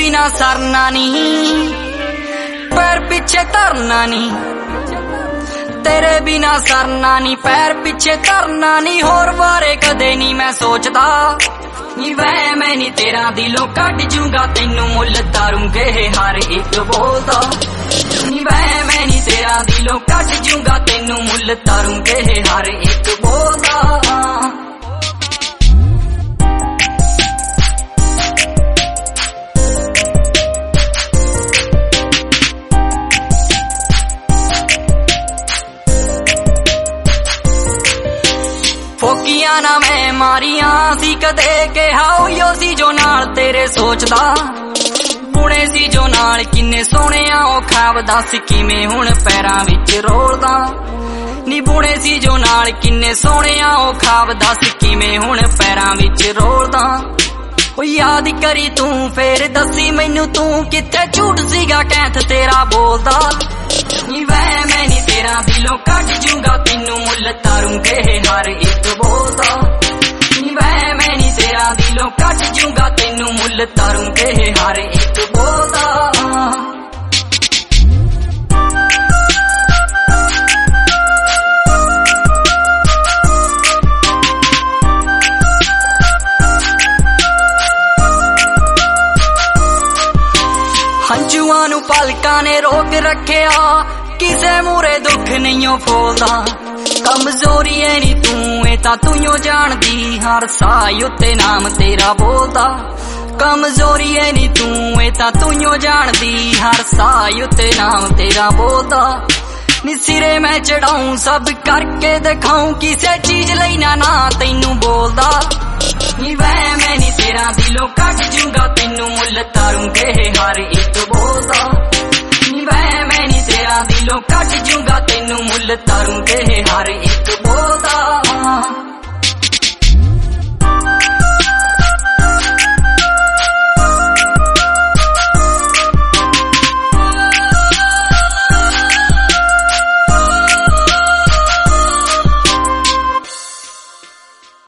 बिना सरना नहीं, पैर पीछे तरना नहीं, तेरे बिना सरना नहीं, पैर पीछे तरना नहीं। होर बारे कदे नहीं मैं सोचदा, नी वह मैं नी तेरा दिलों कट जूंगा, तेनू मुल तारूंगे हर एक बोलदा। नी वह मैं नी तेरा दिलों कट जूंगा, तेनू मुल तारूंगे हर एक बोलदा। फोकिया ना मैं मारिया सी कदे कहा उयो सी जो नाल तेरे सोचदा, बुने सी जो नाल किन्ने सोने ओ खाब दस किवें हुण पैरां विच रोलदा। नी बुने सी जो नाल किन्ने सोने ओ खाब दस किवें हुण पैरां विच रोलदा। ओ याद करी तू फेर दसी मैनू तू किथे झूठ सीगा कैंथ तेरा बोलदा। नी वह मैं नी तेरा दिलों कट जूंगा, तेनू मुल तारूंगे हर एक बोलदा। नी वह मैं नी तेरा दिलों कट जूंगा, तेनू मुल तारूंगे हर एक बोलदा। हंजुआं नू पलकां ने रोक रखिया, किसे मूरे दुख नहीं फोलदा। कमजोरी है नी तू ए तां तूं जानदी, हर साह उत्ते नाम तेरा बोलदा। कमजोरी है नी तू ए तां तूं जानदी, हर साह उत्ते नाम तेरा बोलदा। नी सिरे मैं चढ़ाऊं सब करके दिखाऊं, किसे चीज लई ना तैनू बोलदा। नी वह मैं नी तेरा दिलों कट जूंगा, तेनू मुल तारूंगे हर एक बोलदा। नी वह मैं नी तेरा दिलों कट जूंगा, तेनू मुल तारूंगे हर एक